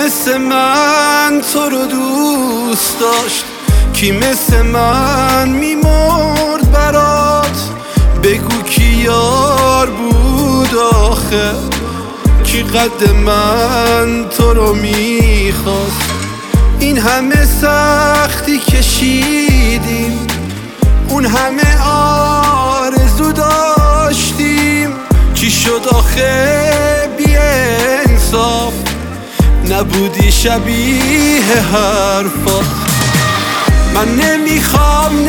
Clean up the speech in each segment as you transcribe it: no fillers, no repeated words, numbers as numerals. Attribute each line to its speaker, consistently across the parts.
Speaker 1: مثل من تو رو دوست داشت؟ کی مثل من میمرد برات؟ بگو کی یار بود آخه؟ کی قد من تو رو میخواست؟ این همه سختی کشیدیم، اون همه آرزو داشتیم، چی شد آخه بی انصاف؟ نبودی شبیه حرفات. من نمیخوام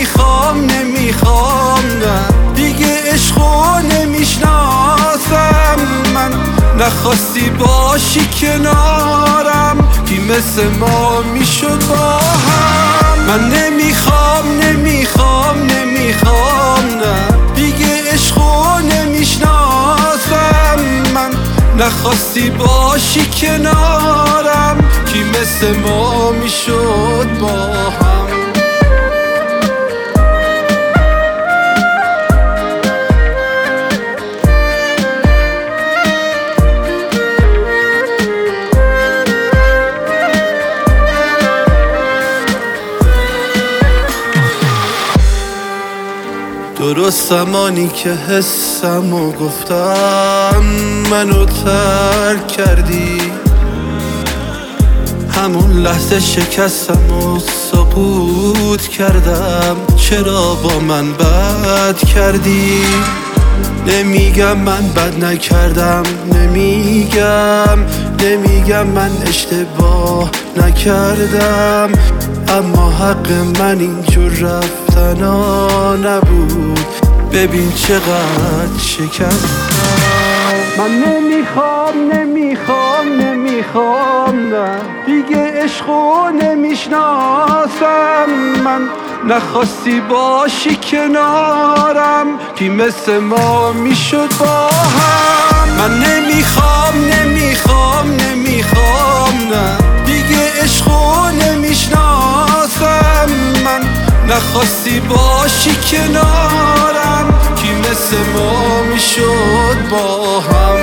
Speaker 1: نه دیگه عشقو نمیشناسم من. نخواستی باشی کنارم، کی مثل ما میشد با هم. من نمیخوام نه دیگه عشقو نمیشناسم من. نخواستی باشی کنارم، کی مثل ما میشد با هم. درست زمانی که حسمو گفتم منو ترک کردی، همون لحظه شکستم و سقوط کردم. چرا با من بد کردی؟ نمیگم من بد نکردم، نمیگم من اشتباه نکردم، اما حق من اینجور رفتنا نبود. ببین چقدر شکستم. من نمیخوام نه دیگه عشقو نمیشناسم من. نخواستی باشی کنارم، کی مثل ما میشد با هم. من نمیخوام نه دیگه عشقو نمیشناسم من. نخواستی باشی کنارم، کی مثل ما میشد با هم.